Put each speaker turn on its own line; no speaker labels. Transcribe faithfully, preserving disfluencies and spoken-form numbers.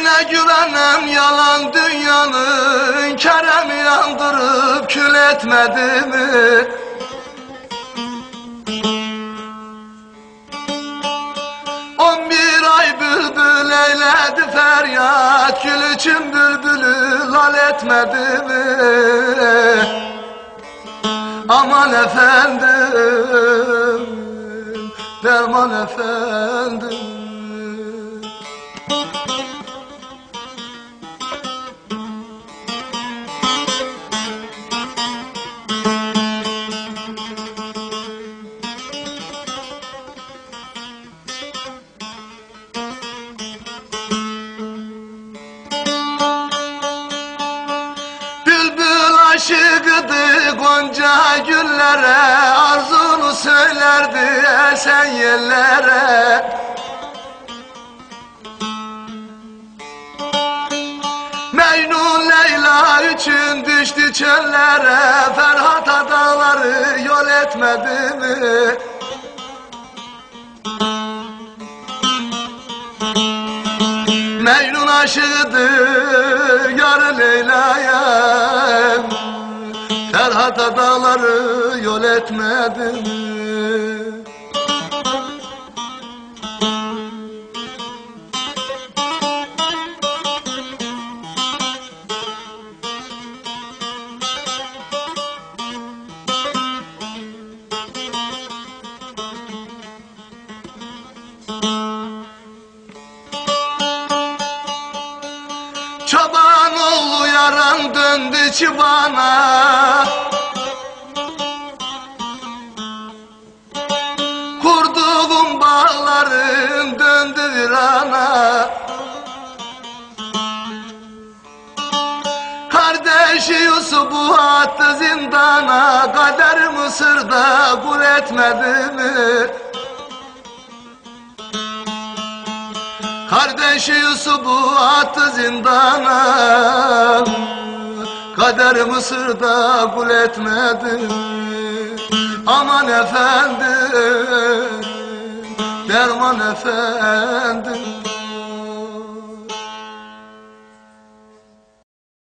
Sözüne güvenem yalan dünyanın, Kerem'i yandırıp kül etmedi mi? On bir ay bülbül eyledi feryat, Gül için bülbülü lal etmedi mi? Aman efendim, derman efendim. Aşıkıdı gonca güllere, arzunu söylerdi esen yerlere. Mecnun Leyla için düştü çöllere, Ferhat adaları yol etmedi mi? Mecnun aşıkıdı yar Leyla'ya, Ferhat adaları yol etmedi mi? Çoban oğlu yaran döndü çibana, kurduğum bağların döndü virana. Kardeşi Yusuf'u attı zindana, Kader Mısır'da kul etmedi mi? Kardeşi Yusuf'u attı zindana, Kader Mısır'da kul etmedi. Aman efendim, derman efendim.